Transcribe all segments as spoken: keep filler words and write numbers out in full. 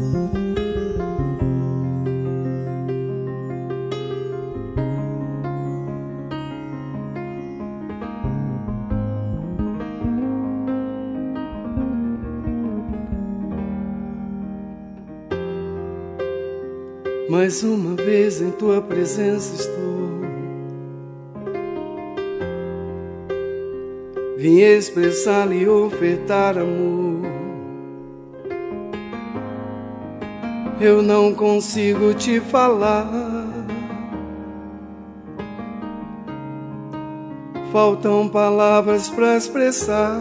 Mais uma vez em tua presença estou. Vim expressar-lhe e ofertar amor. Eu não consigo te falar. Faltam palavras para expressar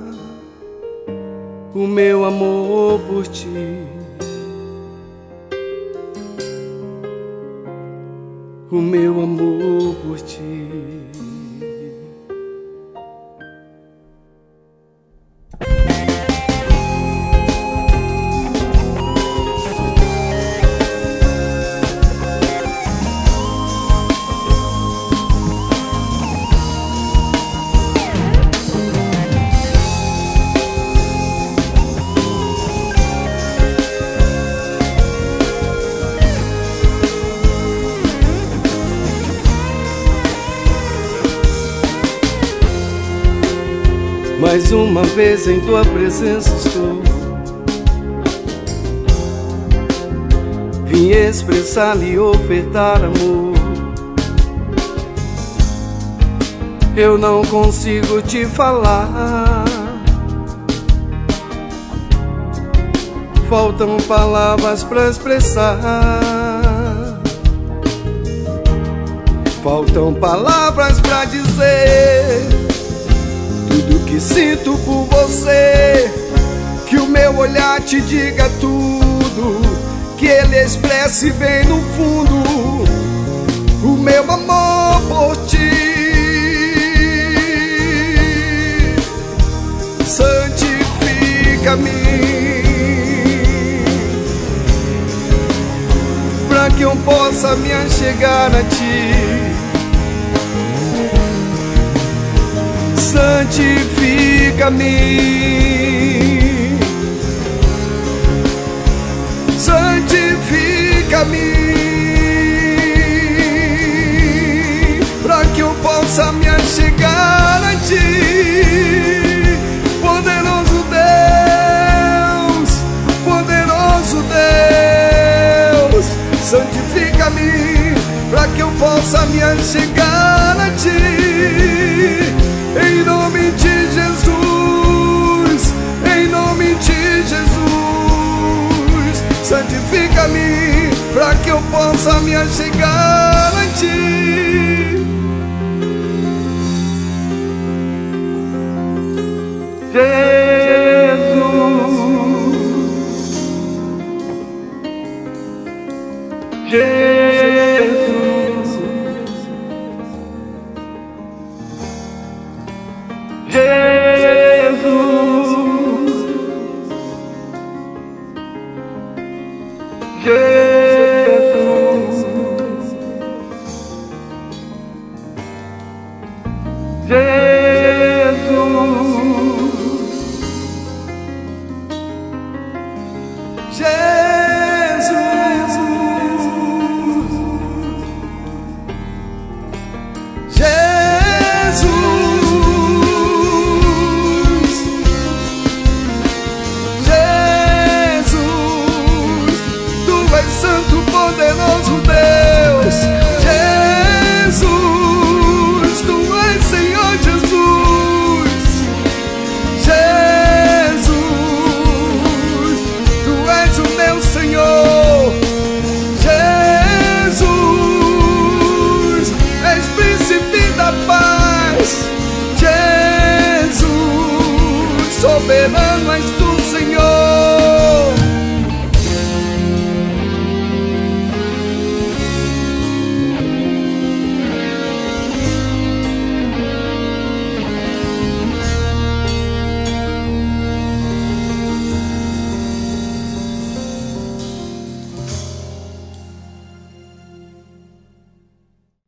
o meu amor por ti. O meu amor por ti. Mais uma vez em tua presença estou. Vim expressar-lhe e ofertar amor. Eu não consigo te falar. Faltam palavras para expressar. Faltam palavras para dizer tudo que sinto por você. Que o meu olhar te diga tudo, que ele expresse bem no fundo o meu amor por ti. Santifica-me, pra que eu possa me achegar a ti. Santifica-me, santifica-me, pra que eu possa me achegar a ti. Poderoso Deus, poderoso Deus, santifica-me, pra que eu possa me achegar a ti. Em nome de Jesus, em nome de Jesus, santifica-me, para que eu possa me achegar a ti. Jesus, Jesus, Jesus, poderoso Deus, Jesus, tu és Senhor Jesus, Jesus, tu és o meu Senhor, Jesus, és príncipe da paz, Jesus, soberano és tu.